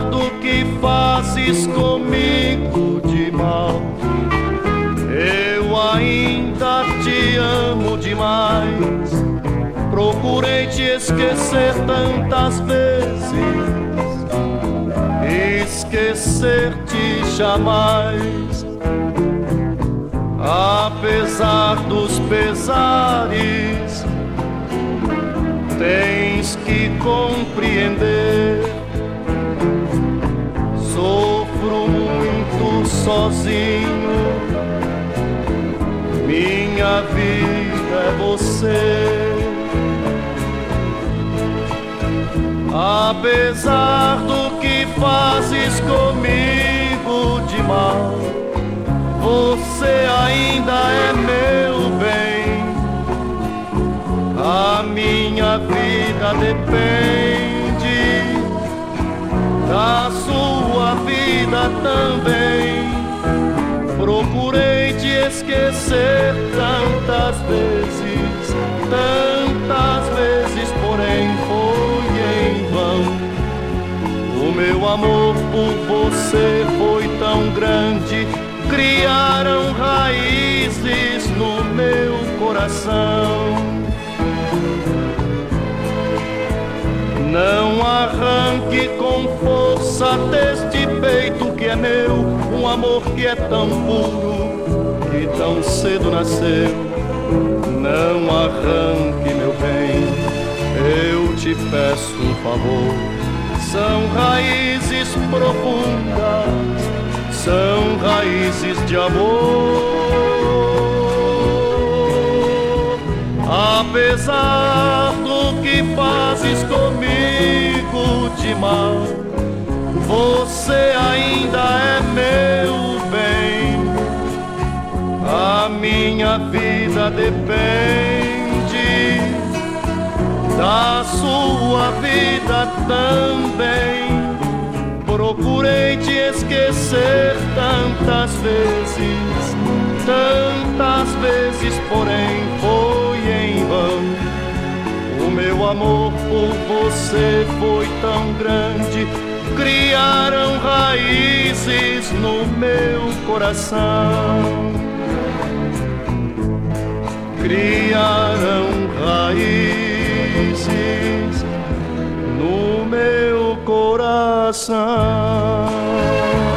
do que fazes comigo de mal, eu ainda te amo demais. Procurei te esquecer tantas vezes, esquecer-te jamais. Apesar dos pesares, tens que compreender. Sofro muito sozinho, minha vida é você. Apesar do que fazes comigo de mal, você ainda é meu bem. A minha vida depende da sua vida também. Procurei te esquecer tantas vezes, porém foi em vão. O meu amor por você foi tão grande, criaram raízes no meu coração. Não arranque com força deste peito que é meu, um amor que é tão puro, que tão cedo nasceu. Não arranque, meu bem, eu te peço um favor. São raízes profundas, são raízes de amor. Apesar do que fazes comigo de mal, você ainda é meu bem. A minha vida depende da sua vida também. Procurei te esquecer tantas vezes, porém foi em vão. O meu amor por você foi tão grande, criaram raízes no meu coração. Criaram raízes no meu coração.